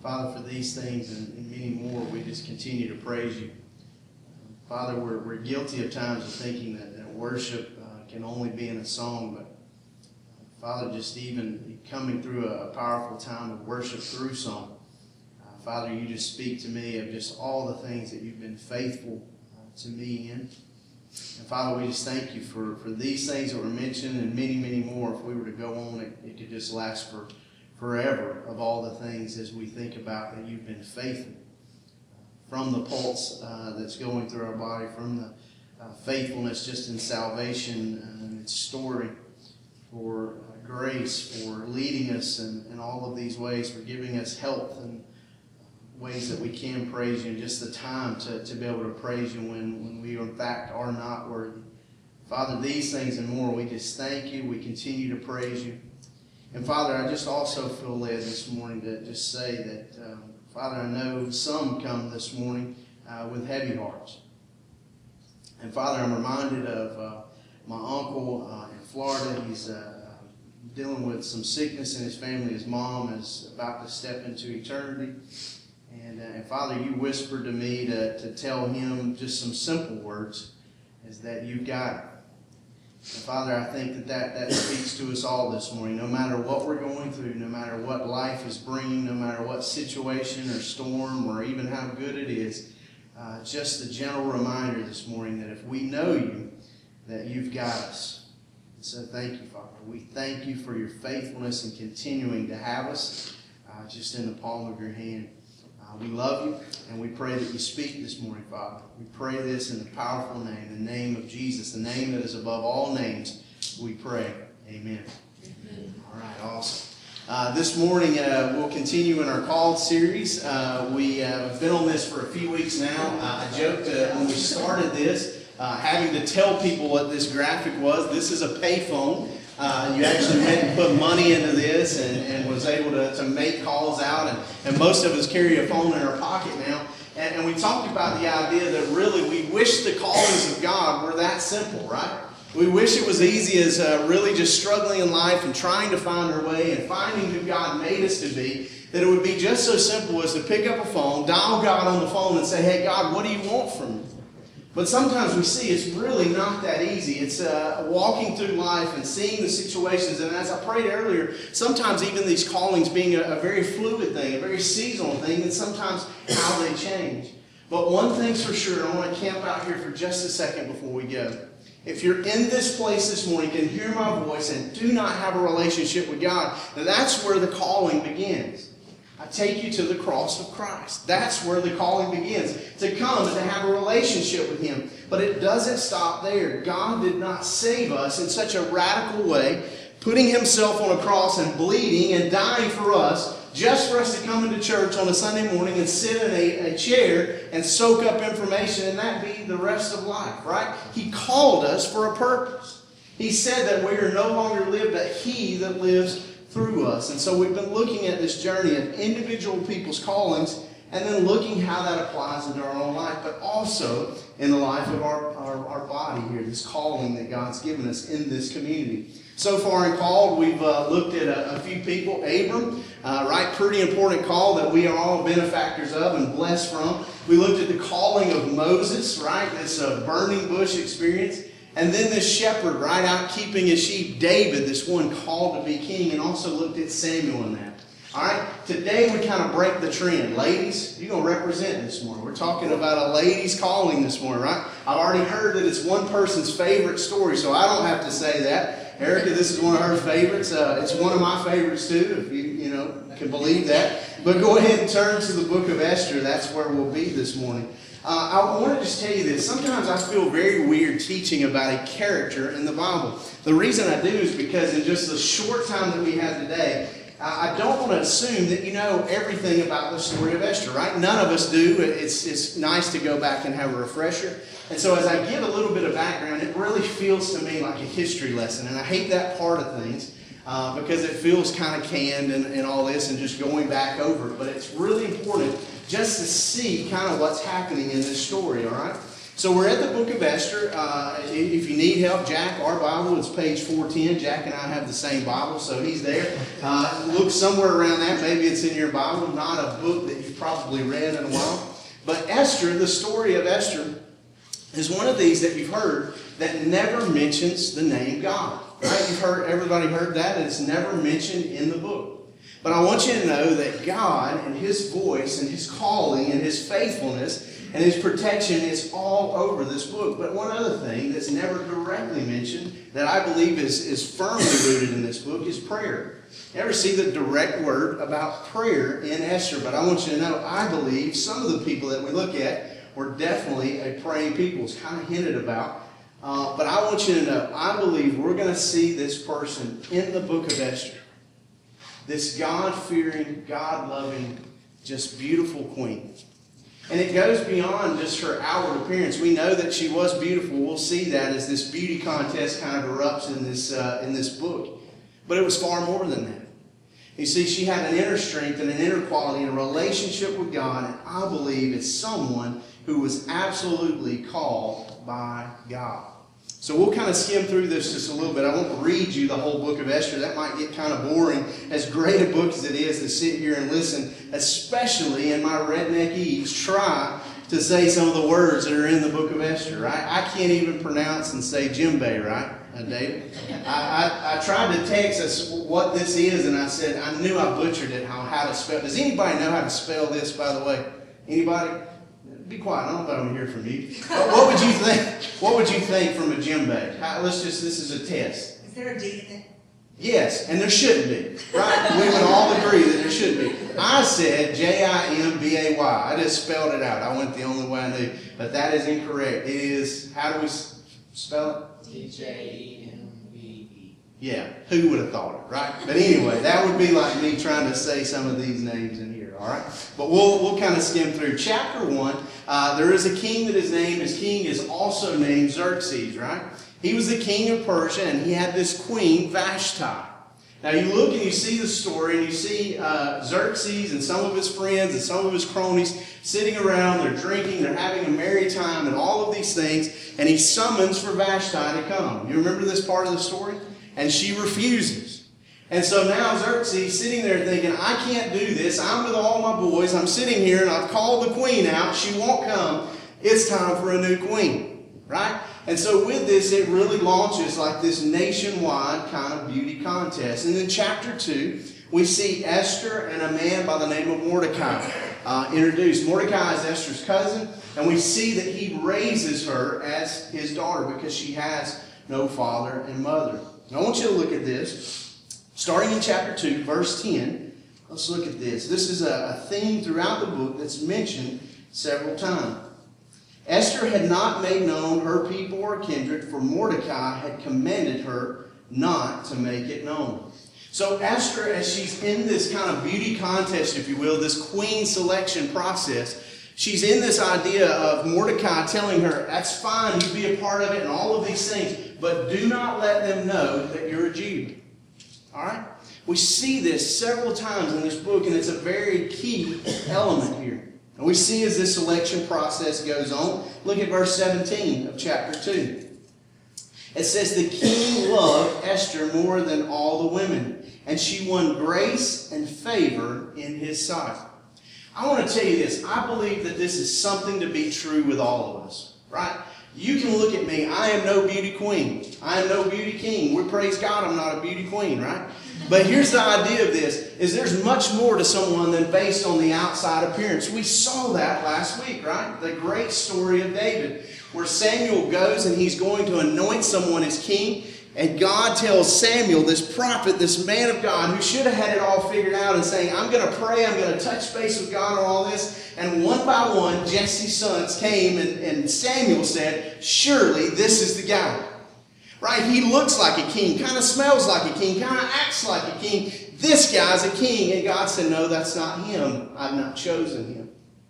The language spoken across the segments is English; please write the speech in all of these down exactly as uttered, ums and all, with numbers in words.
Father, for these things and, and many more, we just continue to praise you. Father, we're, we're guilty of times of thinking that, that worship uh, can only be in a song, but Father, just even coming through a, a powerful time of worship through song, uh, Father, you just speak to me of just all the things that you've been faithful uh, to me in. And Father, we just thank you for, for these things that were mentioned and many, many more. If we were to go on, it, it could just last for forever of all the things as we think about that you've been faithful. From the pulse uh, that's going through our body, from the uh, faithfulness just in salvation and its story, for uh, grace, for leading us in, in all of these ways, for giving us health and ways that we can praise you, and just the time to, to be able to praise you when, when we in fact are not worthy. Father, these things and more, we just thank you. We continue to praise you. And Father, I just also feel led this morning to just say that, um, Father, I know some come this morning uh, with heavy hearts. And Father, I'm reminded of uh, my uncle uh, in Florida. He's uh, dealing with some sickness in his family. His mom is about to step into eternity. And, uh, and Father, you whispered to me to, to tell him just some simple words, is that you've got it. And Father, I think that, that that speaks to us all this morning. No matter what we're going through, no matter what life is bringing, no matter what situation or storm or even how good it is, uh, just a gentle reminder this morning that if we know you, that you've got us. And so thank you, Father. We thank you for your faithfulness in continuing to have us uh, just in the palm of your hand. Uh, we love you, and we pray that you speak this morning, Father. We pray this in the powerful name, the name of Jesus, the name that is above all names. We pray. Amen. Amen. All right, awesome. Uh, this morning, uh, we'll continue in our Called series. Uh, we uh, have been on this for a few weeks now. Uh, I joked uh, when we started this, uh, having to tell people what this graphic was. This is a payphone. Uh, you actually went and put money into this and, and was able to, to make calls out. And, and most of us carry a phone in our pocket now. And, and we talked about the idea that really we wish the callings of God were that simple, right? We wish it was easy as uh, really just struggling in life and trying to find our way and finding who God made us to be, that it would be just so simple as to pick up a phone, dial God on the phone and say, hey, God, what do you want from me? But sometimes we see it's really not that easy. It's uh, walking through life and seeing the situations. And as I prayed earlier, sometimes even these callings being a, a very fluid thing, a very seasonal thing, and sometimes how they change. But one thing's for sure, I want to camp out here for just a second before we go. If you're in this place this morning, can hear my voice and do not have a relationship with God, then that's where the calling begins. I take you to the cross of Christ. That's where the calling begins. To come and to have a relationship with Him. But it doesn't stop there. God did not save us in such a radical way, putting Himself on a cross and bleeding and dying for us, just for us to come into church on a Sunday morning and sit in a, a chair and soak up information and that be the rest of life, right? He called us for a purpose. He said that we are no longer live, but He that lives through us. And so we've been looking at this journey of individual people's callings and then looking how that applies into our own life, but also in the life of our, our, our body here, this calling that God's given us in this community. So far in Called, we've uh, looked at a, a few people. Abram, uh, right, pretty important call that we are all benefactors of and blessed from. We looked at the calling of Moses, right, this uh, burning bush experience. And then this shepherd, right, out keeping his sheep, David, this one called to be king, and also looked at Samuel in that. All right, today we kind of break the trend. Ladies, you're going to represent this morning. We're talking about a lady's calling this morning, right? I've already heard that it's one person's favorite story, so I don't have to say that. Erica, this is one of her favorites. Uh, it's one of my favorites too, if you, you know, can believe that. But go ahead and turn to the book of Esther. That's where we'll be this morning. Uh, I want to just tell you this. Sometimes I feel very weird teaching about a character in the Bible. The reason I do is because in just the short time that we have today, I don't want to assume that you know everything about the story of Esther, right? None of us do. It's, it's nice to go back and have a refresher. And so as I give a little bit of background, it really feels to me like a history lesson. And I hate that part of things uh, because it feels kind of canned and, and all this and just going back over it. But it's really important just to see kind of what's happening in this story, all right? So we're at the book of Esther. Uh, if you need help, Jack, our Bible, it's page four ten. Jack and I have the same Bible, so he's there. Uh, look somewhere around that. Maybe it's in your Bible, not a book that you've probably read in a while. But Esther, the story of Esther, is one of these that you've heard that never mentions the name God. Right? You've heard, everybody heard that. It's never mentioned in the book. But I want you to know that God and His voice and His calling and His faithfulness and His protection is all over this book. But one other thing that's never directly mentioned that I believe is, is firmly rooted in this book is prayer. You ever see the direct word about prayer in Esther? But I want you to know, I believe some of the people that we look at were definitely a praying people. It's kind of hinted about. Uh, but I want you to know, I believe we're going to see this person in the book of Esther. This God-fearing, God-loving, just beautiful queen. And it goes beyond just her outward appearance. We know that she was beautiful. We'll see that as this beauty contest kind of erupts in this, uh, in this book. But it was far more than that. You see, she had an inner strength and an inner quality and a relationship with God. And I believe it's someone who was absolutely called by God. So we'll kind of skim through this just a little bit. I won't read you the whole book of Esther. That might get kind of boring. As great a book as it is to sit here and listen, especially in my redneck ease, try to say some of the words that are in the book of Esther, right? I can't even pronounce and say djembe, right, uh, David? I, I, I tried to text us what this is, and I said, I knew I butchered it, how, how to spell. Does anybody know how to spell this, by the way? Anybody? Be quiet. I don't want to hear from you. What would you think? What would you think from a djembe? How, let's just. This is a test. Is there a D in it? Yes, and there shouldn't be. Right? We would all agree that there should be. I said J I M B A Y. I just spelled it out. I went the only way I knew, but that is incorrect. It is. How do we spell it? T J E M B E. Yeah. Who would have thought it, right? But anyway, that would be like me trying to say some of these names in here. All right, but we'll we'll kind of skim through chapter one. Uh, there is a king that his name is king is also named Xerxes. Right, he was the king of Persia, and he had this queen Vashti. Now you look and you see the story, and you see uh, Xerxes and some of his friends and some of his cronies sitting around. They're drinking, they're having a merry time, and all of these things. And he summons for Vashti to come. You remember this part of the story? And she refuses. And so now Xerxes sitting there thinking, I can't do this. I'm with all my boys. I'm sitting here and I've called the queen out. She won't come. It's time for a new queen. Right? And so with this, it really launches like this nationwide kind of beauty contest. And in chapter two, we see Esther and a man by the name of Mordecai uh, introduced. Mordecai is Esther's cousin. And we see that he raises her as his daughter because she has no father and mother. And I want you to look at this. Starting in chapter two, verse ten, let's look at this. This is a, a theme throughout the book that's mentioned several times. Esther had not made known her people or kindred, for Mordecai had commanded her not to make it known. So Esther, as she's in this kind of beauty contest, if you will, this queen selection process, she's in this idea of Mordecai telling her, that's fine, you be a part of it and all of these things, but do not let them know that you're a Jew. All right? We see this several times in this book, and it's a very key element here. And we see as this selection process goes on. Look at verse seventeen of chapter two. It says, the king loved Esther more than all the women, and she won grace and favor in his sight. I want to tell you this. I believe that this is something to be true with all of us. Right? You can look at me. I am no beauty queen. I am no beauty king. We praise God I'm not a beauty queen, right? But here's the idea of this, is there's much more to someone than based on the outside appearance. We saw that last week, right? The great story of David, where Samuel goes and he's going to anoint someone as king. And God tells Samuel, this prophet, this man of God, who should have had it all figured out and saying, I'm going to pray, I'm going to touch base with God on all this. And one by one, Jesse's sons came and, and Samuel said, surely this is the guy. Right? He looks like a king, kind of smells like a king, kind of acts like a king. This guy's a king. And God said, no, that's not him. I've not chosen him.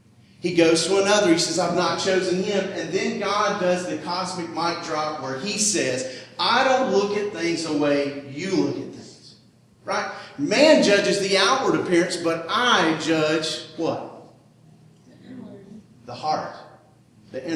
He goes to another. He says, I've not chosen him. And then God does the cosmic mic drop where he says, I don't look at things the way you look at things. Right? Man judges the outward appearance, but I judge what? The heart. The inward.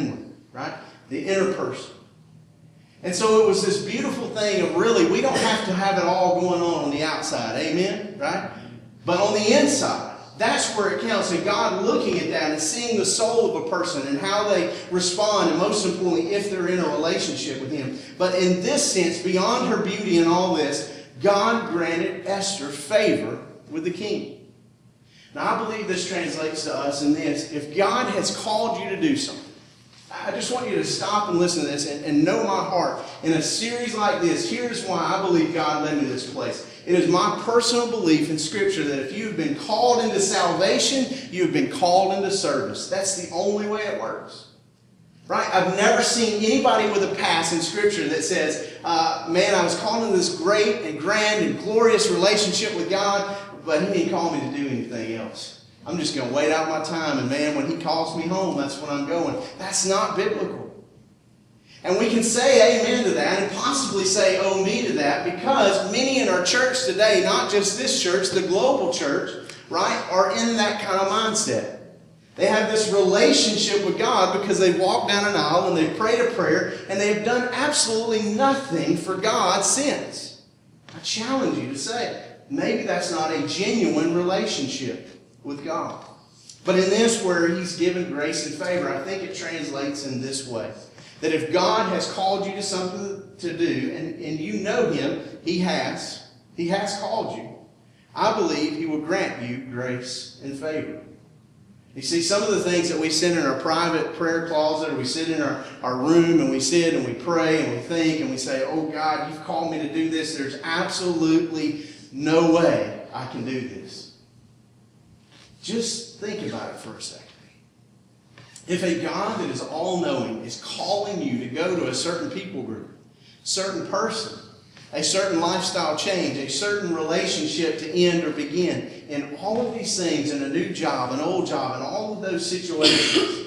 right? The inner person. And so it was this beautiful thing of really, we don't have to have it all going on on the outside, amen, right? But on the inside, that's where it counts. And God looking at that and seeing the soul of a person and how they respond, and most importantly, if they're in a relationship with Him. But in this sense, beyond her beauty and all this, God granted Esther favor with the king. Now, I believe this translates to us in this. If God has called you to do something, I just want you to stop and listen to this and, and know my heart. In a series like this, here's why I believe God led me to this place. It is my personal belief in Scripture that if you've been called into salvation, you've been called into service. That's the only way it works. Right? I've never seen anybody with a past in Scripture that says, uh, man, I was called into this great and grand and glorious relationship with God, but He didn't call me to do anything else. I'm just going to wait out my time, and man, when He calls me home, that's when I'm going. That's not biblical. And we can say amen to that and possibly say oh me to that, because many in our church today, not just this church, the global church, right, are in that kind of mindset. They have this relationship with God because they've walked down an aisle and they've prayed a prayer and they've done absolutely nothing for God since. I challenge you to say, maybe that's not a genuine relationship with God. But in this, where He's given grace and favor, I think it translates in this way. That if God has called you to something to do, and, and you know Him, He has. He has called you. I believe He will grant you grace and favor. You see, some of the things that we sit in our private prayer closet, or we sit in our, our room and we sit and we pray and we think and we say, oh God, You've called me to do this. There's absolutely no way I can do this. Just think about it for a second. If a God that is all-knowing is calling you to go to a certain people group, certain person, a certain lifestyle change, a certain relationship to end or begin, and all of these things, in a new job, an old job, and all of those situations,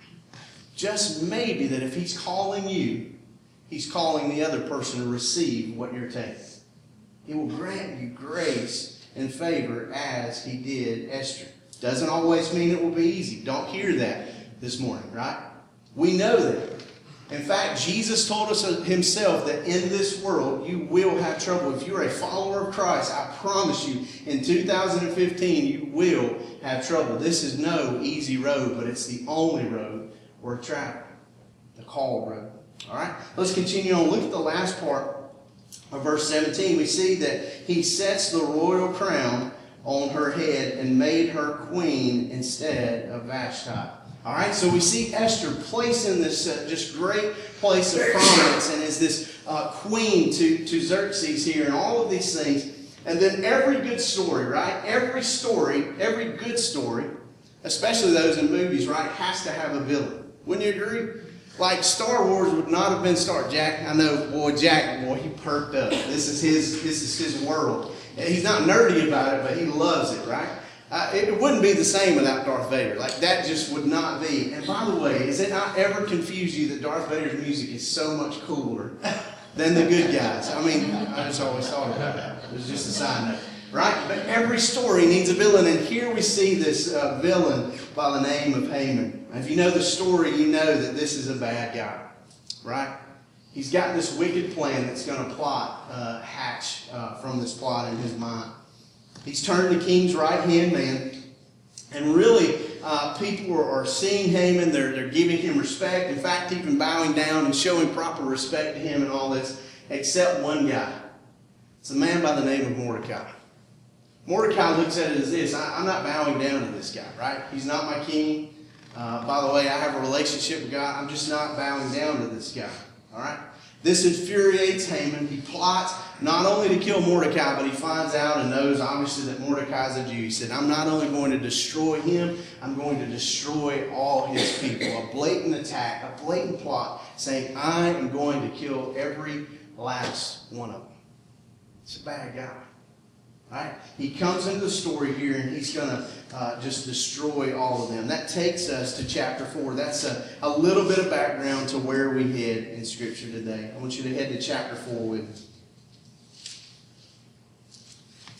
just maybe that if He's calling you, He's calling the other person to receive what you're taking. He will grant you grace and favor as He did Esther. Doesn't always mean it will be easy. Don't hear that this morning, right? We know that. In fact, Jesus told us Himself that in this world you will have trouble. If you're a follower of Christ, I promise you, in two thousand fifteen you will have trouble. This is no easy road, but it's the only road worth traveling. The called road. All right? Let's continue on. Look at the last part of verse seventeen. We see that He sets the royal crown on her head and made her queen instead of Vashti. All right, so we see Esther placed in this uh, just great place of prominence and is this uh, queen to, to Xerxes here and all of these things. And then every good story, right? Every story, every good story, especially those in movies, right, has to have a villain. Wouldn't you agree? Like Star Wars would not have been Star. Jack, I know, boy, Jack, boy, he perked up. This is his, this is his world. And he's not nerdy about it, but he loves it, right? Uh, it wouldn't be the same without Darth Vader. Like, that just would not be. And by the way, is it not ever confuse you that Darth Vader's music is so much cooler than the good guys? I mean, I just always thought about that. It was just a side note, right? But every story needs a villain, and here we see this uh, villain by the name of Haman. If you know the story, you know that this is a bad guy, right? He's got this wicked plan that's going to plot, uh, hatch uh, from this plot in his mind. He's turned the king's right-hand man, and really uh, people are, are seeing Haman. They're, they're giving him respect. In fact, even bowing down and showing proper respect to him and all this, except one guy. It's a man by the name of Mordecai. Mordecai looks at it as this. I, I'm not bowing down to this guy, right? He's not my king. Uh, by the way, I have a relationship with God. I'm just not bowing down to this guy, all right? This infuriates Haman. He plots not only to kill Mordecai, but he finds out and knows, obviously, that Mordecai is a Jew. He said, I'm not only going to destroy him, I'm going to destroy all his people. A blatant attack, a blatant plot, saying, I am going to kill every last one of them. It's a bad guy. Right? He comes into the story here, and he's going to uh, just destroy all of them. That takes us to chapter four. That's a, a little bit of background to where we head in Scripture today. I want you to head to chapter four with me. It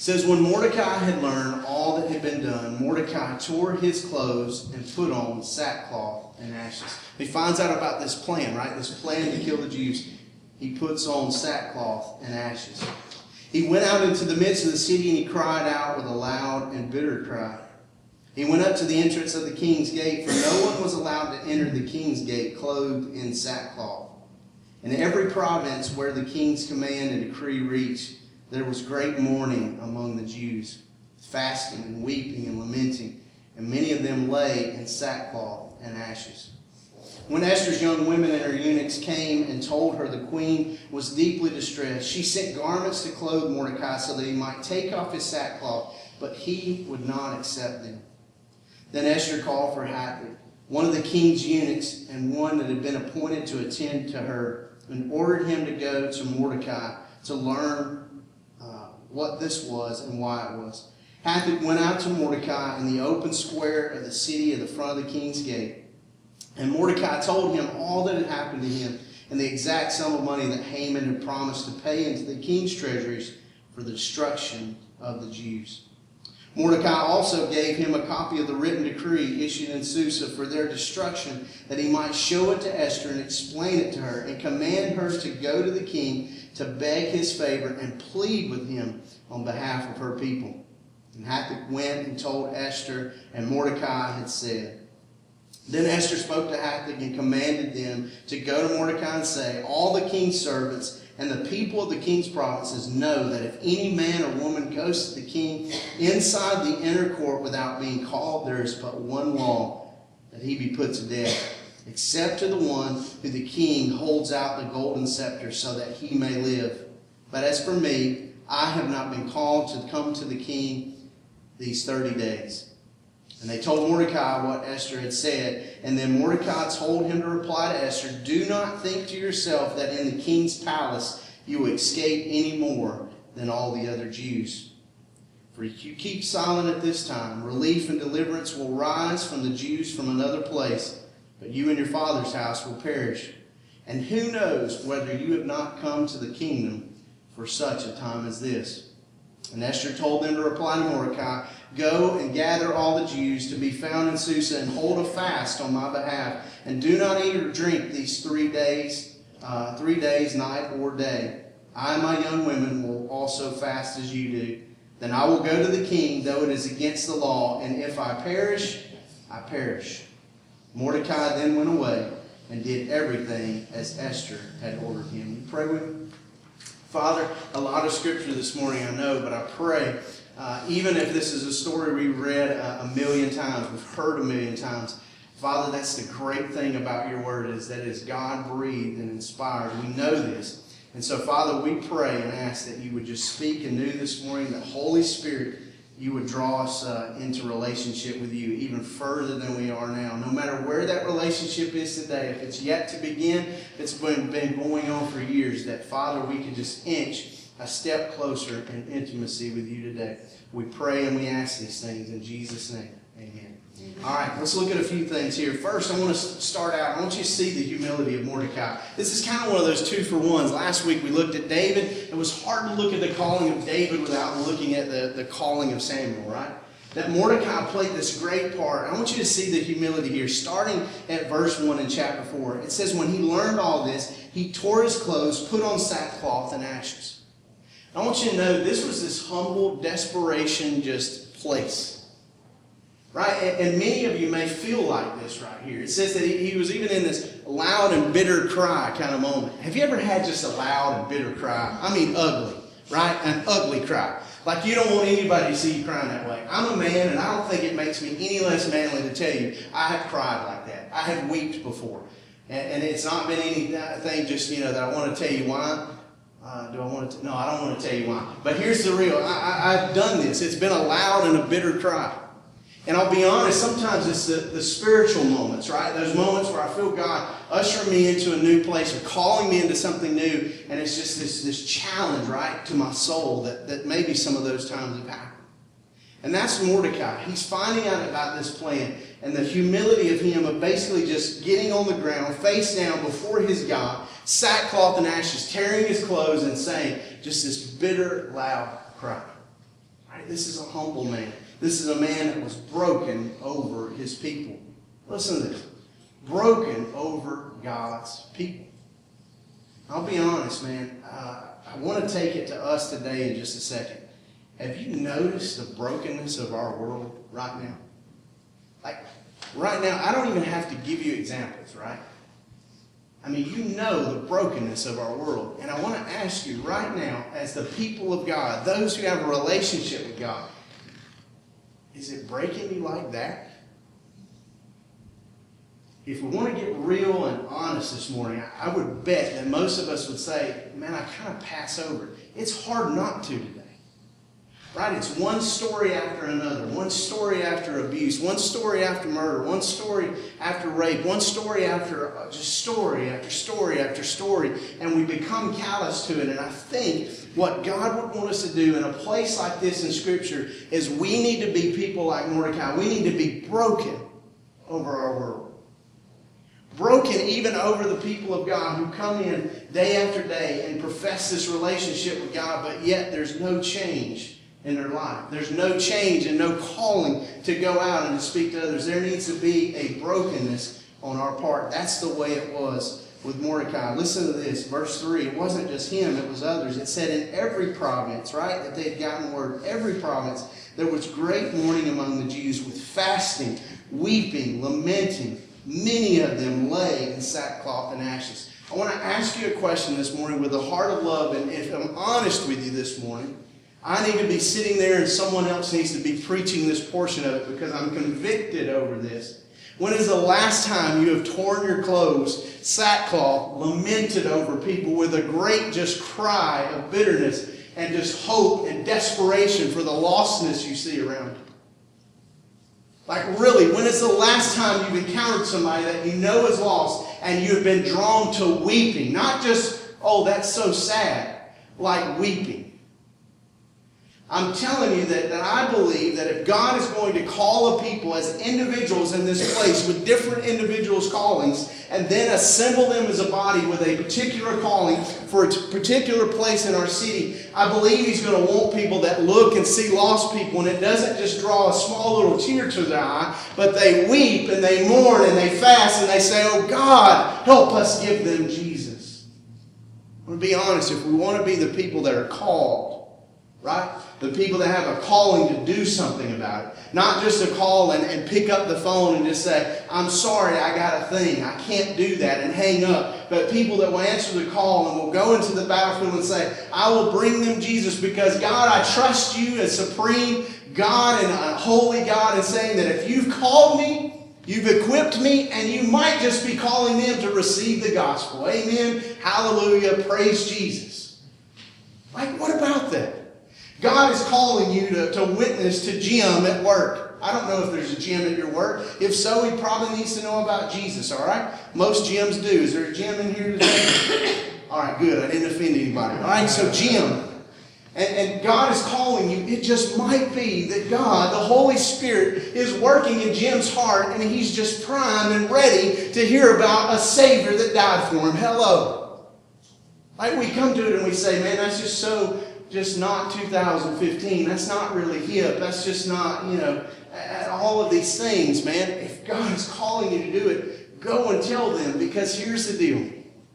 says, when Mordecai had learned all that had been done, Mordecai tore his clothes and put on sackcloth and ashes. He finds out about this plan, right? This plan to kill the Jews. He puts on sackcloth and ashes. He went out into the midst of the city and he cried out with a loud and bitter cry. He went up to the entrance of the king's gate, for no one was allowed to enter the king's gate clothed in sackcloth. In every province where the king's command and decree reached, there was great mourning among the Jews, fasting and weeping and lamenting, and many of them lay in sackcloth and ashes. When Esther's young women and her eunuchs came and told her the queen was deeply distressed, she sent garments to clothe Mordecai so that he might take off his sackcloth, but he would not accept them. Then Esther called for Hathach, one of the king's eunuchs and one that had been appointed to attend to her, and ordered him to go to Mordecai to learn uh, what this was and why it was. Hathach went out to Mordecai in the open square of the city at the front of the king's gate. And Mordecai told him all that had happened to him and the exact sum of money that Haman had promised to pay into the king's treasuries for the destruction of the Jews. Mordecai also gave him a copy of the written decree issued in Susa for their destruction, that he might show it to Esther and explain it to her and command her to go to the king to beg his favor and plead with him on behalf of her people. And Hathach went and told Esther, and Mordecai had said. Then Esther spoke to Hathach and commanded them to go to Mordecai and say, all the king's servants and the people of the king's provinces know that if any man or woman goes to the king inside the inner court without being called, there is but one law, that he be put to death, except to the one who the king holds out the golden scepter so that he may live. But as for me, I have not been called to come to the king these thirty days. And they told Mordecai what Esther had said. And then Mordecai told him to reply to Esther, do not think to yourself that in the king's palace you will escape any more than all the other Jews. For if you keep silent at this time, relief and deliverance will rise from the Jews from another place, but you and your father's house will perish. And who knows whether you have not come to the kingdom for such a time as this. And Esther told them to reply to Mordecai, go and gather all the Jews to be found in Susa and hold a fast on my behalf. And do not eat or drink these three days, uh, three days, night or day. I and my young women will also fast as you do. Then I will go to the king, though it is against the law. And if I perish, I perish. Mordecai then went away and did everything as Esther had ordered him. You pray with me? Father, a lot of scripture this morning I know, but I pray, uh, even if this is a story we've read a, a million times, we've heard a million times, Father, that's the great thing about your word, is that it is God-breathed and inspired. We know this. And so, Father, we pray and ask that you would just speak anew this morning, that Holy Spirit, you would draw us uh, into relationship with you even further than we are now. No matter where that relationship is today, if it's yet to begin, if it's been, been going on for years, that, Father, we can just inch a step closer in intimacy with you today. We pray and we ask these things in Jesus' name. Amen. All right, let's look at a few things here. First, I want to start out. I want you to see the humility of Mordecai. This is kind of one of those two for ones. Last week we looked at David. It was hard to look at the calling of David without looking at the, the calling of Samuel, right? That Mordecai played this great part. I want you to see the humility here, starting at verse one in chapter four. It says, when he learned all this, he tore his clothes, put on sackcloth and ashes. I want you to know this was this humble desperation just place. Right? And, and many of you may feel like this right here. It says that he, he was even in this loud and bitter cry kind of moment. Have you ever had just a loud and bitter cry? I mean ugly, right? An ugly cry. Like you don't want anybody to see you crying that way. I'm a man, and I don't think it makes me any less manly to tell you I have cried like that. I have wept before. And, and it's not been anything just, you know, that I want to tell you why. Uh, do I want to? No, I don't want to tell you why. But here's the real. I, I, I've done this. It's been a loud and a bitter cry. And I'll be honest, sometimes it's the, the spiritual moments, right? Those moments where I feel God ushering me into a new place or calling me into something new. And it's just this, this challenge, right, to my soul that, that maybe some of those times have happened. And that's Mordecai. He's finding out about this plan and the humility of him of basically just getting on the ground, face down before his God, sackcloth and ashes, tearing his clothes and saying just this bitter, loud cry. this is a humble man. This is a man that was broken over his people. Listen to this. Broken over God's people. I'll be honest, man. Uh, I want to take it to us today in just a second. Have you noticed the brokenness of our world right now? Like, right now, I don't even have to give you examples, right? I mean, you know the brokenness of our world. And I want to ask you right now, as the people of God, those who have a relationship with God, is it breaking you like that? If we want to get real and honest this morning, I would bet that most of us would say, man, I kind of pass over it. It's hard not to today. Right? It's one story after another. One story after abuse. One story after murder. One story after rape. One story after uh, just story after story after story. And we become callous to it. And I think what God would want us to do in a place like this in Scripture is we need to be people like Mordecai. We need to be broken over our world. Broken even over the people of God who come in day after day and profess this relationship with God, but yet there's no change in their life. There's no change and no calling to go out and to speak to others. There needs to be a brokenness on our part. That's the way it was with Mordecai. Listen to this, verse three. It wasn't just him, it was others. It said in every province, right, that they had gotten word, every province, there was great mourning among the Jews with fasting, weeping, lamenting. Many of them lay in sackcloth and ashes. I want to ask you a question this morning with a heart of love, and if I'm honest with you this morning, I need to be sitting there and someone else needs to be preaching this portion of it because I'm convicted over this. When is the last time you have torn your clothes, sackcloth, lamented over people with a great just cry of bitterness and just hope and desperation for the lostness you see around you? Like really, when is the last time you've encountered somebody that you know is lost and you've been drawn to weeping? Not just, oh, that's so sad, like weeping. I'm telling you that, that I believe that if God is going to call a people as individuals in this place with different individuals' callings and then assemble them as a body with a particular calling for a particular place in our city, I believe He's going to want people that look and see lost people, and it doesn't just draw a small little tear to their eye, but they weep and they mourn and they fast and they say, oh God, help us give them Jesus. I'm going to be honest, if we want to be the people that are called, right? The people that have a calling to do something about it. Not just a call and, and pick up the phone and just say, I'm sorry, I got a thing. I can't do that and hang up. But people that will answer the call and will go into the battlefield and say, I will bring them Jesus because God, I trust you as supreme God and a holy God, and saying that if you've called me, you've equipped me, and you might just be calling them to receive the gospel. Amen. Hallelujah. Praise Jesus. Like, what about that? God is calling you to, to witness to Jim at work. I don't know if there's a Jim at your work. If so, he probably needs to know about Jesus, all right? Most Jims do. Is there a Jim in here today? All right, good. I didn't offend anybody. All right, so Jim. And, and God is calling you. It just might be that God, the Holy Spirit, is working in Jim's heart, and he's just primed and ready to hear about a Savior that died for him. Hello. Like we come to it and we say, man, that's just so... just not two thousand fifteen. That's not really hip. That's just not, you know, all of these things, man. If God is calling you to do it, go and tell them, because here's the deal.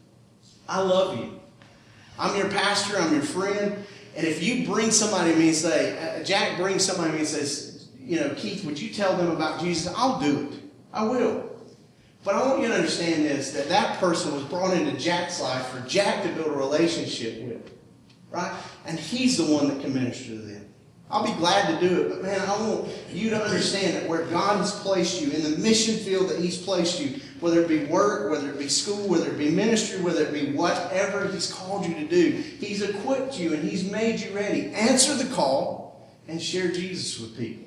I love you. I'm your pastor. I'm your friend. And if you bring somebody to me and say, Jack brings somebody to me and says, you know, Keith, would you tell them about Jesus? I'll do it. I will. But I want you to understand this, that that person was brought into Jack's life for Jack to build a relationship with. Right? And he's the one that can minister to them. I'll be glad to do it, but man, I want you to understand that where God has placed you, in the mission field that He's placed you, whether it be work, whether it be school, whether it be ministry, whether it be whatever He's called you to do, He's equipped you and He's made you ready. Answer the call and share Jesus with people.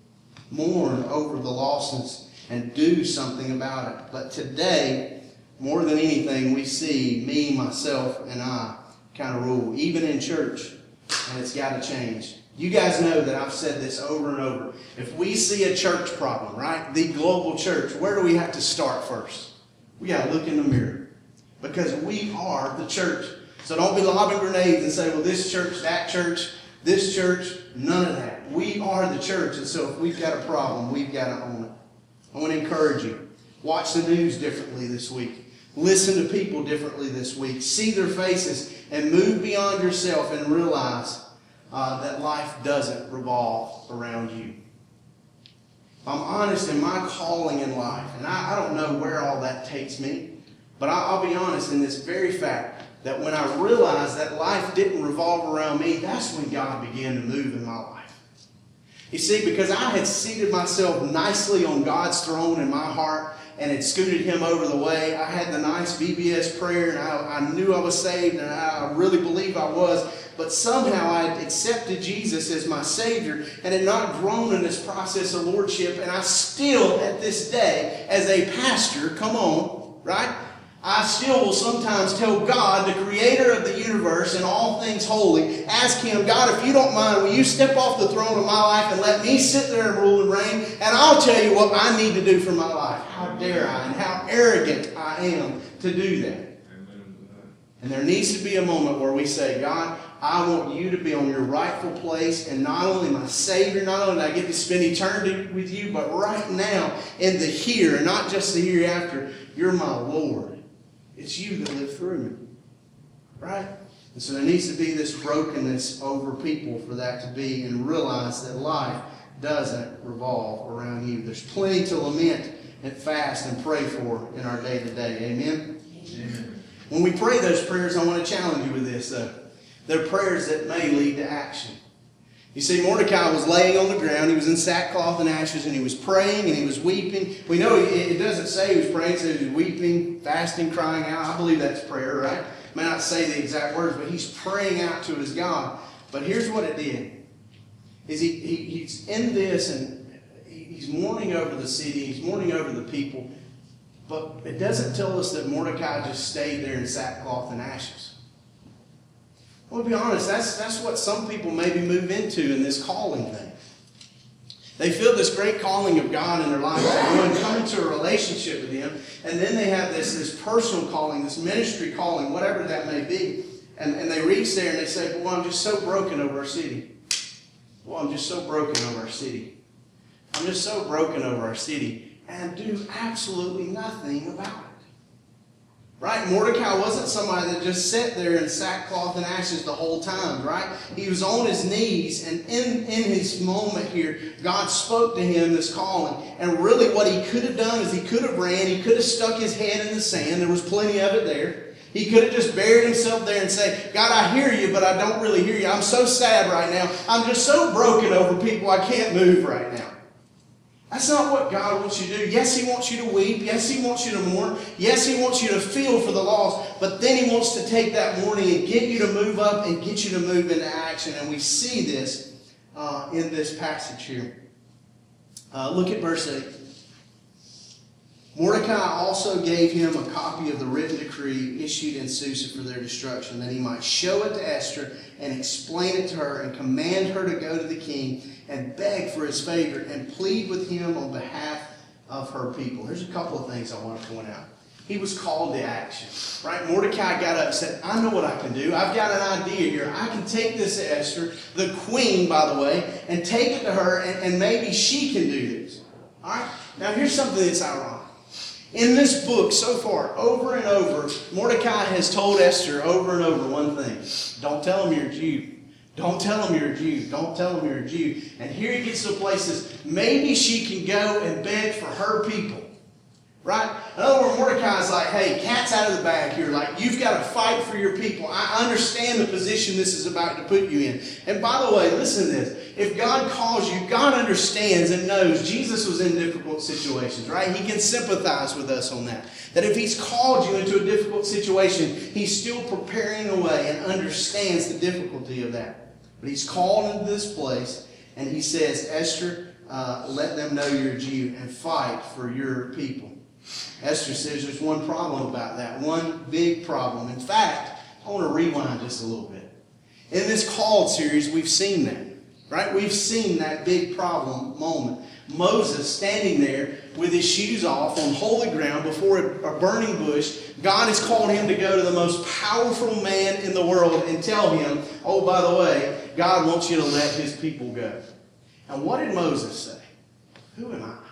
Mourn over the lostness and do something about it. But today, more than anything, we see me, myself, and I kind of rule, even in church, and it's got to change. You guys know that I've said this over and over. If we see a church problem, right, the global church, where do we have to start first? We got to look in the mirror, because we are the church. So don't be lobbing grenades and say, well, this church, that church, this church, none of that. We are the church, and so if we've got a problem, we've got to own it. I want to encourage you. Watch the news differently this week. Listen to people differently this week. See their faces and move beyond yourself and realize uh, that life doesn't revolve around you. If I'm honest in my calling in life, and I, I don't know where all that takes me, but I, I'll be honest in this very fact that when I realized that life didn't revolve around me, that's when God began to move in my life. You see, because I had seated myself nicely on God's throne in my heart and had scooted Him over the way. I had the nice V B S prayer, and I, I knew I was saved, and I really believe I was. But somehow I had accepted Jesus as my Savior and had not grown in this process of lordship. And I still, at this day, as a pastor, come on, right? I still will sometimes tell God, the creator of the universe and all things holy, ask Him, God, if you don't mind, will you step off the throne of my life and let me sit there and rule and reign? And I'll tell you what I need to do for my life. How dare I, and how arrogant I am to do that. And there needs to be a moment where we say, God, I want you to be on your rightful place, and not only my Savior, not only do I get to spend eternity with you, but right now in the here, and not just the hereafter, you're my Lord. It's you that live through me. Right? And so there needs to be this brokenness over people for that to be, and realize that life doesn't revolve around you. There's plenty to lament and fast and pray for in our day-to-day. Amen? Amen. When we pray those prayers, I want to challenge you with this, though. They're prayers that may lead to action. You see, Mordecai was laying on the ground. He was in sackcloth and ashes, and he was praying, and he was weeping. We know it doesn't say he was praying, it says he was weeping, fasting, crying out. I believe that's prayer, right? May not say the exact words, but he's praying out to his God. But here's what it did. Is he, he he's in this, and he's mourning over the city, he's mourning over the people. But it doesn't tell us that Mordecai just stayed there in sackcloth and ashes. Well, to be honest, that's, that's what some people maybe move into in this calling thing. They feel this great calling of God in their life. They go and come into a relationship with Him. And then they have this, this personal calling, this ministry calling, whatever that may be. And, and they reach there and they say, well, I'm just so broken over our city. Well, I'm just so broken over our city. I'm just so broken over our city. And do absolutely nothing about it. Right? Mordecai wasn't somebody that just sat there in sackcloth and ashes the whole time, right? He was on his knees, and in, in his moment here, God spoke to him this calling. And really what he could have done is he could have ran, he could have stuck his head in the sand. There was plenty of it there. He could have just buried himself there and said, God, I hear you, but I don't really hear you. I'm so sad right now. I'm just so broken over people, I can't move right now. That's not what God wants you to do. Yes, He wants you to weep. Yes, He wants you to mourn. Yes, He wants you to feel for the lost. But then He wants to take that mourning and get you to move up and get you to move into action. And we see this uh, in this passage here. Uh, look at verse eight. Mordecai also gave him a copy of the written decree issued in Susa for their destruction, that he might show it to Esther and explain it to her and command her to go to the king and beg for his favor and plead with him on behalf of her people. There's a couple of things I want to point out. He was called to action, right? Mordecai got up and said, I know what I can do. I've got an idea here. I can take this to Esther, the queen, by the way, and take it to her, and, and maybe she can do this. All right? Now, here's something that's ironic. In this book, so far, over and over, Mordecai has told Esther over and over one thing. Don't tell him you're a Jew. Don't tell him you're a Jew. Don't tell him you're a Jew. And here he gets to the place that maybe she can go and beg for her people. Right? In other words, Mordecai's like, hey, cat's out of the bag here. Like, you've got to fight for your people. I understand the position this is about to put you in. And by the way, listen to this. If God calls you, God understands and knows Jesus was in difficult situations, right? He can sympathize with us on that. That if He's called you into a difficult situation, He's still preparing the way and understands the difficulty of that. But He's called into this place, and He says, Esther, uh, let them know you're a Jew and fight for your people. Esther says there's one problem about that, one big problem. In fact, I want to rewind just a little bit. In this Called series, we've seen that, right? We've seen that big problem moment. Moses standing there with his shoes off on holy ground before a burning bush. God has called him to go to the most powerful man in the world and tell him, oh, by the way, God wants you to let His people go. And what did Moses say? Who am I?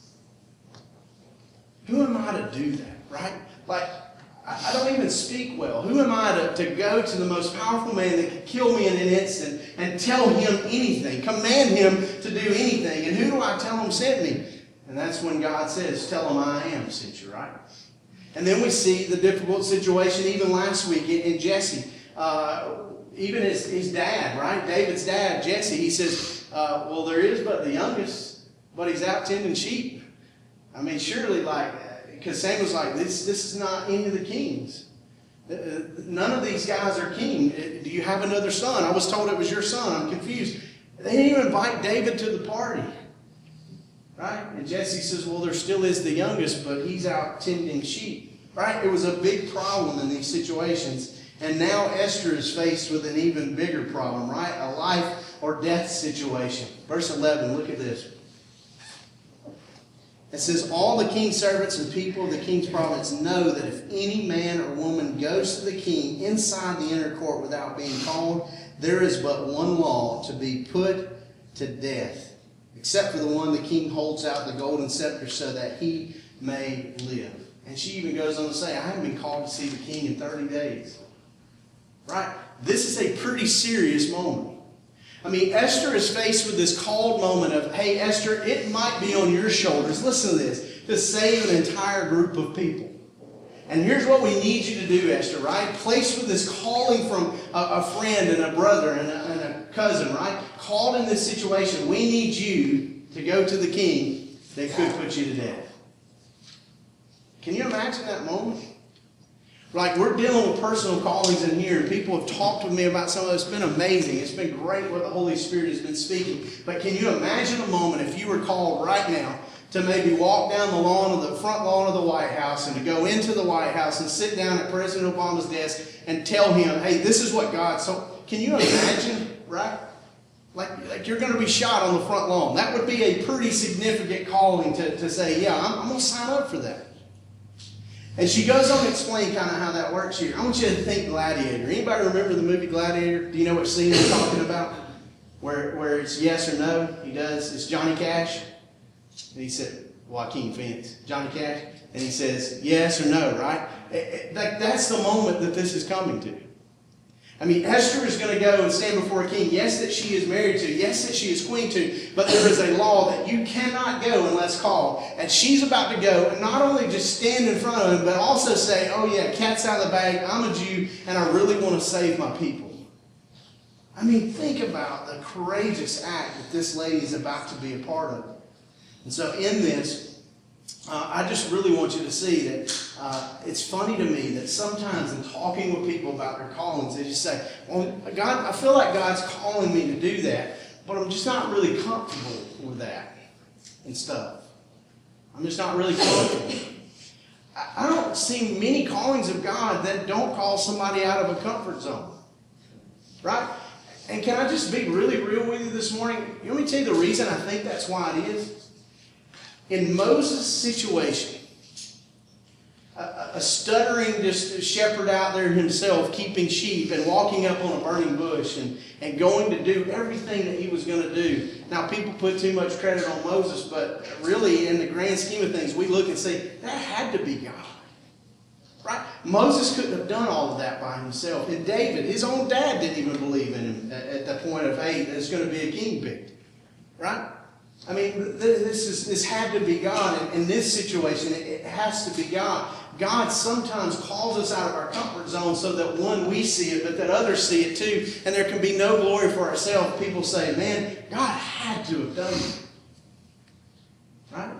Who am I to do that, right? Like, I don't even speak well. Who am I to, to go to the most powerful man that could kill me in an instant and tell him anything, command him to do anything? And who do I tell him sent me? And that's when God says, tell him I am sent you, right? And then we see the difficult situation even last week in, in Jesse. Uh, even his, his dad, right? David's dad, Jesse, he says, uh, well, there is but the youngest, but he's out tending sheep. I mean, surely like... Because Samuel's like, this, this is not any of the kings. None of these guys are king. Do you have another son? I was told it was your son. I'm confused. They didn't even invite David to the party. Right? And Jesse says, well, there still is the youngest, but he's out tending sheep. Right? It was a big problem in these situations. And now Esther is faced with an even bigger problem, right? A life or death situation. Verse eleven, look at this. It says, all the king's servants and people of the king's province know that if any man or woman goes to the king inside the inner court without being called, there is but one law, to be put to death, except for the one the king holds out the golden scepter so that he may live. And she even goes on to say, I haven't been called to see the king in thirty days. Right? This is a pretty serious moment. I mean, Esther is faced with this cold moment of, hey, Esther, it might be on your shoulders, listen to this, to save an entire group of people. And here's what we need you to do, Esther, right? Placed with this calling from a, a friend and a brother and a, and a cousin, right? Called in this situation, we need you to go to the king that could put you to death. Can you imagine that moment? Like, we're dealing with personal callings in here, and people have talked with me about some of it. It's been amazing. It's been great what the Holy Spirit has been speaking. But can you imagine a moment if you were called right now to maybe walk down the lawn of the front lawn of the White House and to go into the White House and sit down at President Obama's desk and tell him, hey, this is what God... So can you imagine, right? Like, like you're going to be shot on the front lawn. That would be a pretty significant calling to, to say, yeah, I'm, I'm going to sign up for that. And she goes on to explain kind of how that works here. I want you to think Gladiator. Anybody remember the movie Gladiator? Do you know what scene I'm talking about? Where, where it's yes or no. He does. It's Johnny Cash. And he said, Joaquin Phoenix. Johnny Cash. And he says, yes or no, right? It, it, that, that's the moment that this is coming to. I mean, Esther is going to go and stand before a king. Yes, that she is married to. Yes, that she is queen to. But there is a law that you cannot go unless called. And she's about to go and not only just stand in front of him, but also say, oh yeah, cat's out of the bag. I'm a Jew and I really want to save my people. I mean, think about the courageous act that this lady is about to be a part of. And so in this, Uh, I just really want you to see that uh, it's funny to me that sometimes in talking with people about their callings, they just say, well, God, I feel like God's calling me to do that, but I'm just not really comfortable with that and stuff. I'm just not really comfortable. I, I don't see many callings of God that don't call somebody out of a comfort zone. Right? And can I just be really real with you this morning? You want me to tell you the reason I think that's why it is? In Moses' situation, a, a stuttering just shepherd out there himself, keeping sheep and walking up on a burning bush and, and going to do everything that he was going to do. Now, people put too much credit on Moses, but really, in the grand scheme of things, we look and say, that had to be God. Right? Moses couldn't have done all of that by himself. And David, his own dad didn't even believe in him at, at the point of, hey, there's going to be a king picked. Right? I mean, this is this had to be God. And in this situation, it has to be God. God sometimes calls us out of our comfort zone so that, one, we see it, but that others see it too. And there can be no glory for ourselves. People say, man, God had to have done it. Right?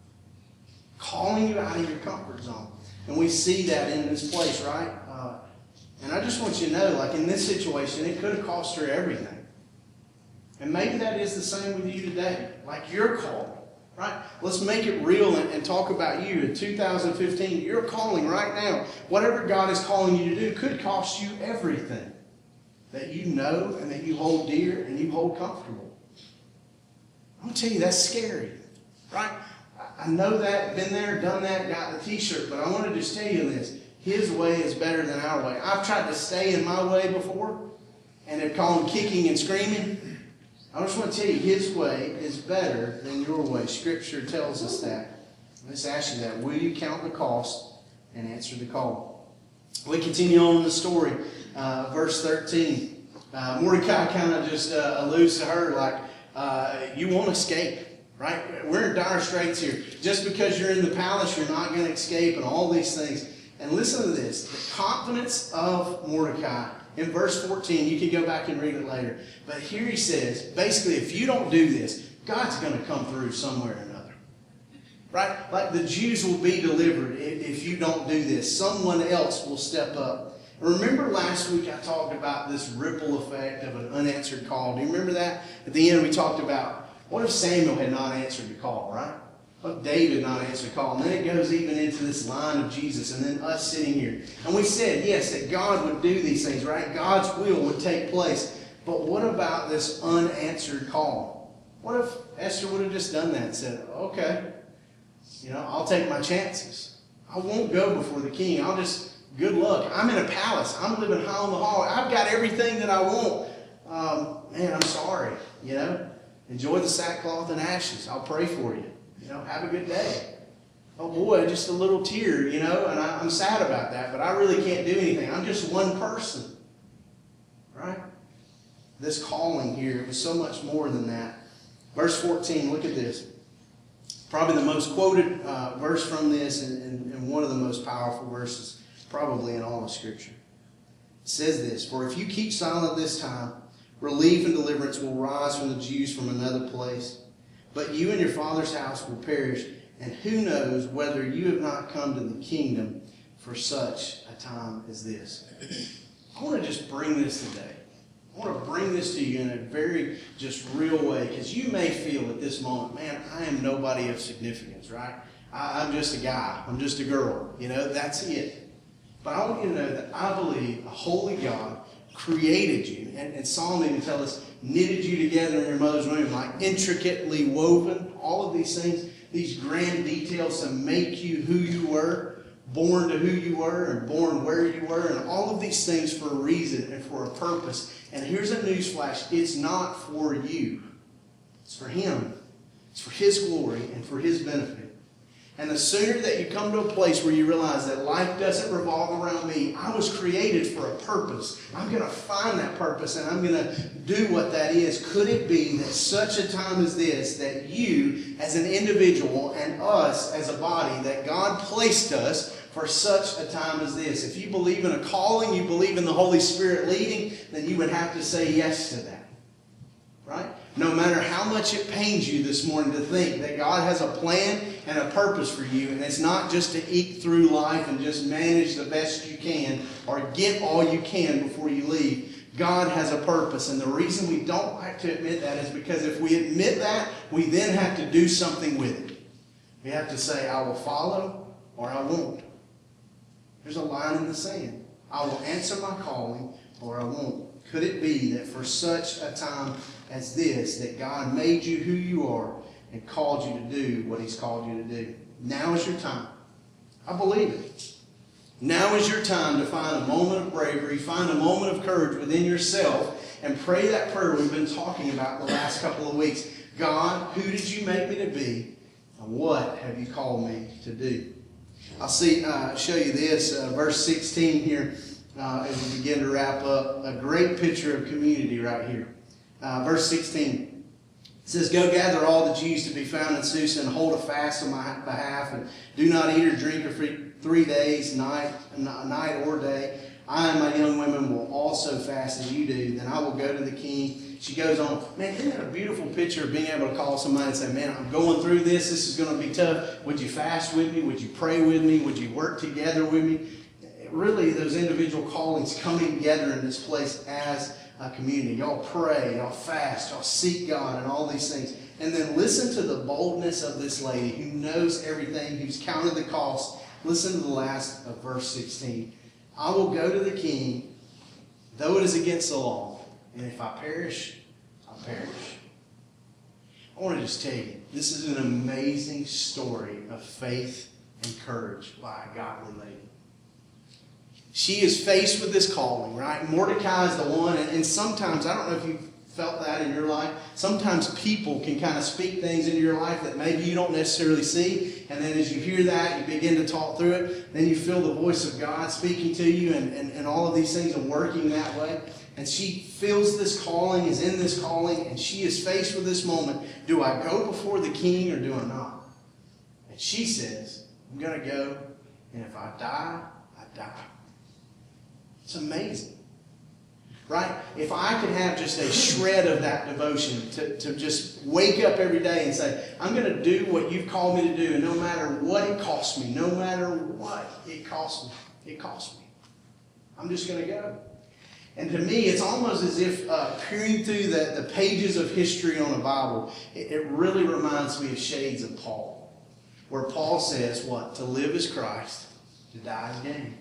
Calling you out of your comfort zone. And we see that in this place, right? Uh, and I just want you to know, like in this situation, it could have cost her everything. And maybe that is the same with you today. Like your call, right? Let's make it real and, and talk about you in two thousand fifteen. Your calling right now, whatever God is calling you to do, could cost you everything that you know and that you hold dear and you hold comfortable. I'm going to tell you, that's scary, right? I know that, been there, done that, got the t-shirt, but I want to just tell you this. His way is better than our way. I've tried to stay in my way before and have called kicking and screaming. I just want to tell you, his way is better than your way. Scripture tells us that. Let's ask you that. Will you count the cost and answer the call? We continue on in the story. Uh, verse thirteen. Uh, Mordecai kind of just uh, alludes to her like, uh, you won't escape, right? We're in dire straits here. Just because you're in the palace, you're not going to escape and all these things. And listen to this. The confidence of Mordecai. In verse fourteen, you can go back and read it later. But here he says, basically, if you don't do this, God's going to come through somewhere or another. Right? Like the Jews will be delivered if you don't do this. Someone else will step up. Remember last week I talked about this ripple effect of an unanswered call. Do you remember that? At the end we talked about, what if Samuel had not answered the call, right? What if David not answered the call? And then it goes even into this line of Jesus and then us sitting here. And we said, yes, that God would do these things, right? God's will would take place. But what about this unanswered call? What if Esther would have just done that and said, okay, you know, I'll take my chances. I won't go before the king. I'll just, good luck. I'm in a palace. I'm living high on the hog. I've got everything that I want. Um, man, I'm sorry. You know, enjoy the sackcloth and ashes. I'll pray for you. You know, have a good day. Oh boy, just a little tear, you know, and I, I'm sad about that, but I really can't do anything. I'm just one person. Right? This calling here, it was so much more than that. Verse fourteen, look at this. Probably the most quoted uh, verse from this and, and, and one of the most powerful verses probably in all of Scripture. It says this, for if you keep silent this time, relief and deliverance will rise from the Jews from another place. But you and your father's house will perish, and who knows whether you have not come to the kingdom for such a time as this. I want to just bring this today. I want to bring this to you in a very just real way, because you may feel at this moment, man, I am nobody of significance, right? I, I'm just a guy. I'm just a girl. You know, that's it. But I want you to know that I believe a holy God created you, and, and Psalm even tells us, knitted you together in your mother's womb, like intricately woven, all of these things, these grand details to make you who you were, born to who you were, and born where you were, and all of these things for a reason and for a purpose. And here's a newsflash, it's not for you. It's for Him. It's for His glory and for His benefit. And the sooner that you come to a place where you realize that life doesn't revolve around me, I was created for a purpose. I'm going to find that purpose and I'm going to do what that is. Could it be that such a time as this, that you as an individual and us as a body, that God placed us for such a time as this? If you believe in a calling, you believe in the Holy Spirit leading, then you would have to say yes to that. Right? No matter how much it pains you this morning to think that God has a plan and a purpose for you, and it's not just to eke through life and just manage the best you can or get all you can before you leave. God has a purpose, and the reason we don't like to admit that is because if we admit that, we then have to do something with it. We have to say, I will follow or I won't. There's a line in the sand. I will answer my calling or I won't. Could it be that for such a time as this, that God made you who you are and called you to do what He's called you to do? Now is your time. I believe it. Now is your time to find a moment of bravery, find a moment of courage within yourself, and pray that prayer we've been talking about the last couple of weeks. God, who did you make me to be, and what have you called me to do? I'll see, uh, show you this, uh, verse sixteen here, uh, as we begin to wrap up. A great picture of community right here. Uh, verse sixteen. It says, go gather all the Jews to be found in Susa and hold a fast on my behalf, and do not eat or drink for three days, night, night or day. I and my young women will also fast as you do. Then I will go to the king. She goes on. Man, isn't that a beautiful picture of being able to call somebody and say, man, I'm going through this. This is going to be tough. Would you fast with me? Would you pray with me? Would you work together with me? Really, those individual callings coming together in this place as a community. Y'all pray, y'all fast, y'all seek God and all these things. And then listen to the boldness of this lady who knows everything, who's counted the cost. Listen to the last of verse sixteen. I will go to the king, though it is against the law, and if I perish, I'll perish. I want to just tell you, this is an amazing story of faith and courage by a godly lady. She is faced with this calling, right? Mordecai is the one, and, and sometimes, I don't know if you've felt that in your life? Sometimes people can kind of speak things into your life that maybe you don't necessarily see, and then as you hear that, you begin to talk through it, then you feel the voice of God speaking to you, and, and, and all of these things are working that way. And she feels this calling, is in this calling, and she is faced with this moment. Do I go before the king or do I not? And she says, I'm going to go, and if I die, I die. It's amazing. Right? If I could have just a shred of that devotion to, to just wake up every day and say, I'm going to do what you've called me to do, and no matter what it costs me, no matter what it costs me, it costs me. I'm just going to go. And to me, it's almost as if uh, peering through the, the pages of history on a Bible, it, it really reminds me of shades of Paul, where Paul says, what? To live is Christ, to die is gain.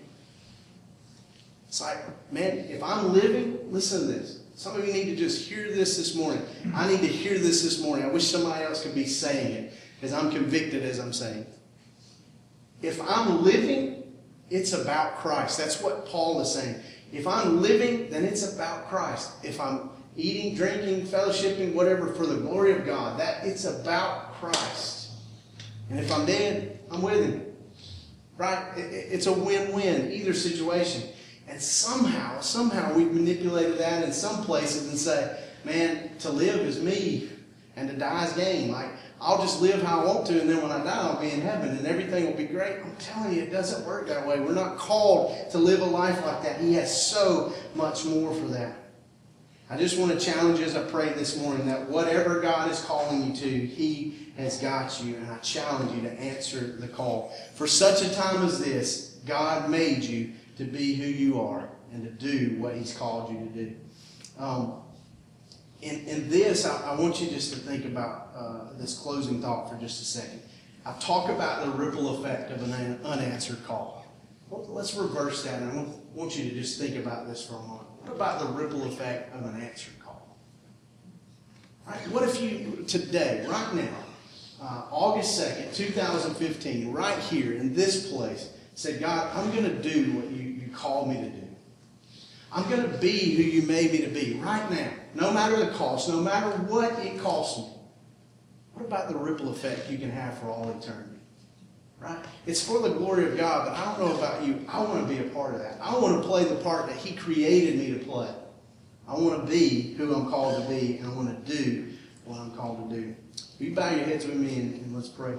It's like, man, if I'm living, listen to this. Some of you need to just hear this this morning. I need to hear this this morning. I wish somebody else could be saying it, because I'm convicted as I'm saying it. If I'm living, it's about Christ. That's what Paul is saying. If I'm living, then it's about Christ. If I'm eating, drinking, fellowshipping, whatever, for the glory of God, that it's about Christ. And if I'm dead, I'm with Him. Right? It's a win-win, either situation. And somehow, somehow we've manipulated that in some places and say, man, to live is me and to die is gain. Like, I'll just live how I want to, and then when I die, I'll be in heaven and everything will be great. I'm telling you, it doesn't work that way. We're not called to live a life like that. He has so much more for that. I just want to challenge you as I pray this morning that whatever God is calling you to, He has got you. And I challenge you to answer the call. For such a time as this, God made you to be who you are and to do what He's called you to do. Um, in, in this, I, I want you just to think about uh, this closing thought for just a second. I've talked about the ripple effect of an unanswered call. Well, let's reverse that, and I want you to just think about this for a moment. What about the ripple effect of an answered call? Right? What if you, today, right now, uh, August second, two thousand fifteen, right here in this place, said, God, I'm going to do what you, you called me to do. I'm going to be who you made me to be right now, no matter the cost, no matter what it costs me. What about the ripple effect you can have for all eternity? Right? It's for the glory of God, but I don't know about you. I want to be a part of that. I want to play the part that He created me to play. I want to be who I'm called to be, and I want to do what I'm called to do. Will you bow your heads with me and, and let's pray?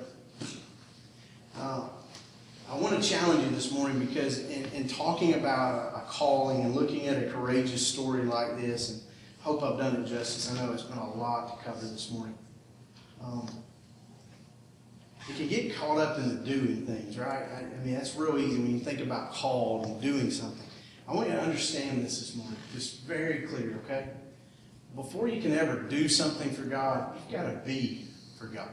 Uh, I want to challenge you this morning because in, in talking about a, a calling and looking at a courageous story like this, and I hope I've done it justice. I know it's been a lot to cover this morning. Um, you can get caught up in the doing things, right? I, I mean, that's real easy when you think about called and doing something. I want you to understand this this morning, just very clear, okay? Before you can ever do something for God, you've got to be for God.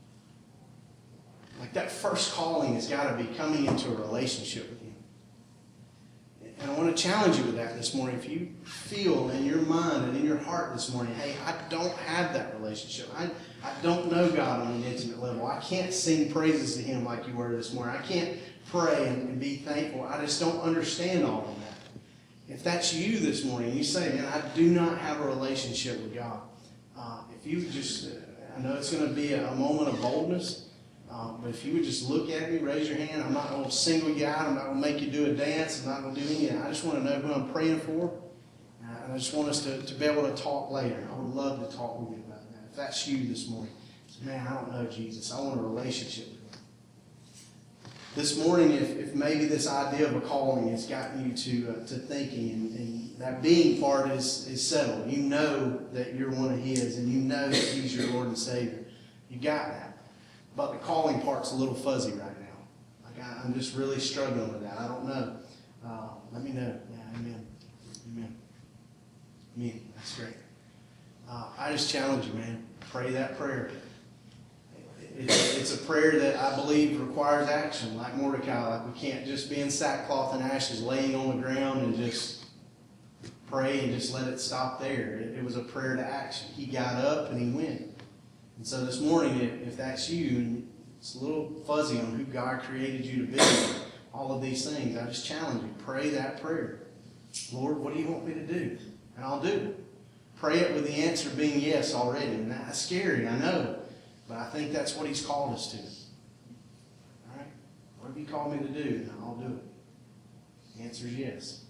Like that first calling has got to be coming into a relationship with Him. And I want to challenge you with that this morning. If you feel in your mind and in your heart this morning, hey, I don't have that relationship. I, I don't know God on an intimate level. I can't sing praises to Him like you were this morning. I can't pray and, and be thankful. I just don't understand all of that. If that's you this morning, you say, man, I do not have a relationship with God. Uh, if you just, uh, I know it's going to be a, a moment of boldness. Um, but if you would just look at me, raise your hand. I'm not going to single you out. I'm not going to make you do a dance. I'm not going to do any of that. I just want to know who I'm praying for. Uh, and I just want us to, to be able to talk later. I would love to talk with you about that. If that's you this morning, say, man, I don't know Jesus. I want a relationship with Him. This morning, if, if maybe this idea of a calling has gotten you to uh, to thinking, and, and that being part is, is settled. You know that you're one of His, and you know that He's your Lord and Savior. You got that. But the calling part's a little fuzzy right now. Like I, I'm just really struggling with that. I don't know. Uh, let me know. Yeah, amen. Amen. Amen. That's great. Uh, I just challenge you, man. Pray that prayer. It's, it's a prayer that I believe requires action, like Mordecai. Like we can't just be in sackcloth and ashes, laying on the ground and just pray and just let it stop there. It, it was a prayer to action. He got up and he went. And so this morning, if, if that's you, and it's a little fuzzy on who God created you to be, all of these things, I just challenge you. Pray that prayer. Lord, what do you want me to do? And I'll do it. pray it with the answer being yes already. And that's scary, I know. But I think that's what He's called us to. All right? Whatever You call me to do, then I'll do it. The answer is yes.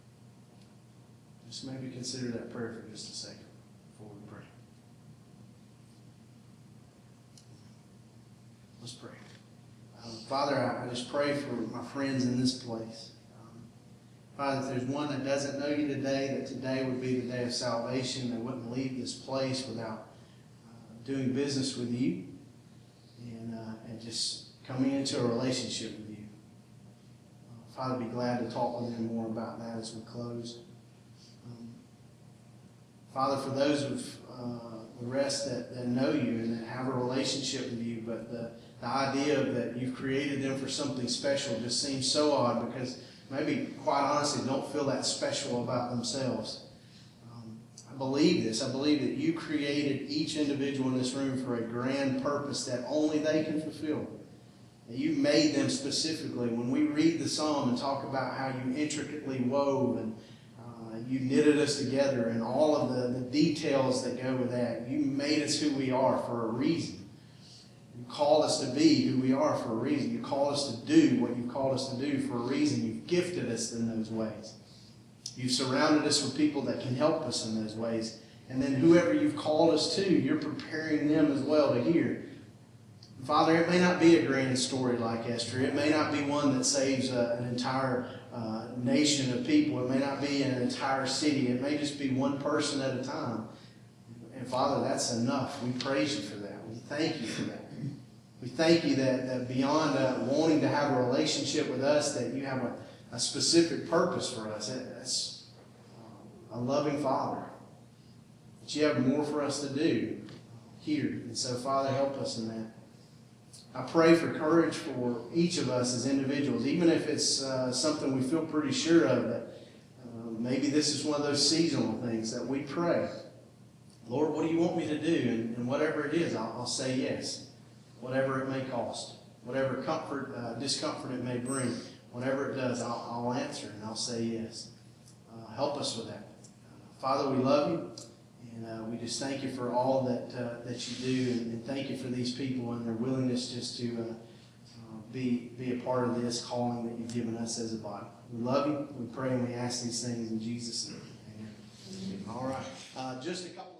Just maybe consider that prayer for just a second before we pray. Let's pray. Um, Father, I, I just pray for my friends in this place. Um, Father, if there's one that doesn't know You today, that today would be the day of salvation. They wouldn't leave this place without uh, doing business with You and, uh, and just coming into a relationship with You. Uh, Father, be glad to talk with them more about that as we close. Um, Father, for those of uh, the rest that, that know You and that have a relationship with You, but the The idea that You've created them for something special just seems so odd because maybe, quite honestly, don't feel that special about themselves. Um, I believe this. I believe that You created each individual in this room for a grand purpose that only they can fulfill. That You made them specifically. When we read the psalm and talk about how You intricately wove and uh, You knitted us together and all of the, the details that go with that, You made us who we are for a reason. You called us to be who we are for a reason. You called us to do what You've called us to do for a reason. You've gifted us in those ways. You've surrounded us with people that can help us in those ways. And then whoever You've called us to, You're preparing them as well to hear. Father, it may not be a grand story like Esther. It may not be one that saves a, an entire uh, nation of people. It may not be an entire city. It may just be one person at a time. And Father, that's enough. We praise You for that. We thank You for that. We thank You that, that beyond uh, wanting to have a relationship with us, that You have a, a specific purpose for us. That, that's uh, a loving Father. That You have more for us to do here. And so, Father, help us in that. I pray for courage for each of us as individuals, even if it's uh, something we feel pretty sure of, that uh, maybe this is one of those seasonal things that we pray. Lord, what do You want me to do? And, and whatever it is, I'll, I'll say yes. Whatever it may cost, whatever comfort, uh, discomfort it may bring, whatever it does, I'll, I'll answer and I'll say yes. Uh, help us with that. Uh, Father, we love You, and uh, we just thank You for all that uh, that You do, and, and thank You for these people and their willingness just to uh, uh, be be a part of this calling that You've given us as a body. We love You. We pray and we ask these things in Jesus' name. Amen. All right. Uh, just a couple.